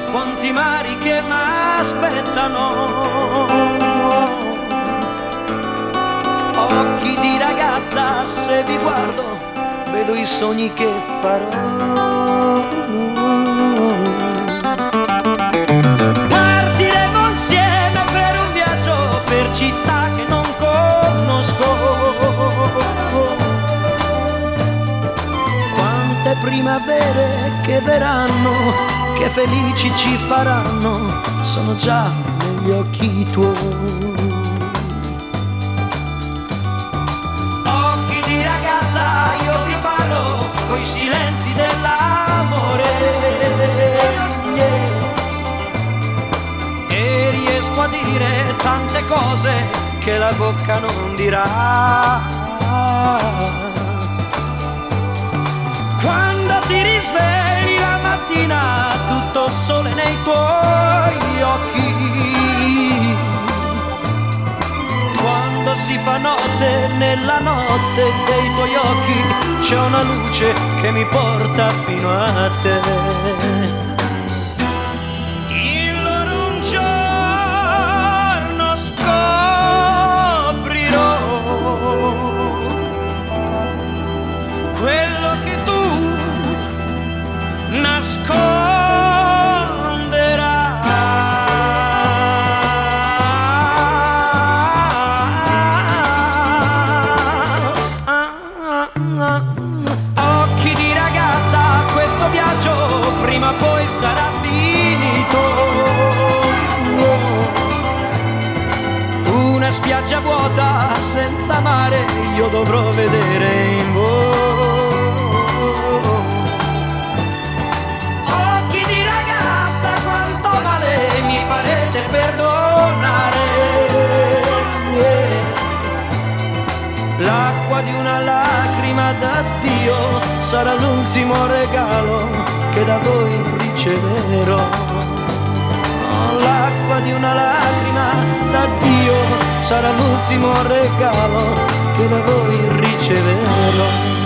ponti mari che m'aspettano, occhi di ragazza, se vi guardo vedo i sogni che farò. Partiremo insieme per un viaggio per città che non conosco, quante primavere che verranno, che felici ci faranno, sono già negli occhi tuoi. Occhi di ragazza, io ti parlo coi silenzi dell'amore, e riesco a dire tante cose che la bocca non dirà. Quando ti risvegli la mattina, tutto sole nei tuoi occhi, quando si fa notte, nella notte dei tuoi occhi c'è una luce che mi porta fino a te. Il loro un giorno scoprirò quello che tu nasconderai. Occhi di ragazza, questo viaggio prima o poi sarà finito. Una spiaggia vuota senza mare io dovrò vedere in voi. Occhi di ragazza, quanto male mi farete perdonare. L'acqua di una lacrima d'addio sarà l'ultimo regalo che da voi riceverò. L'acqua di una lacrima d'addio sarà l'ultimo regalo che da voi riceverò.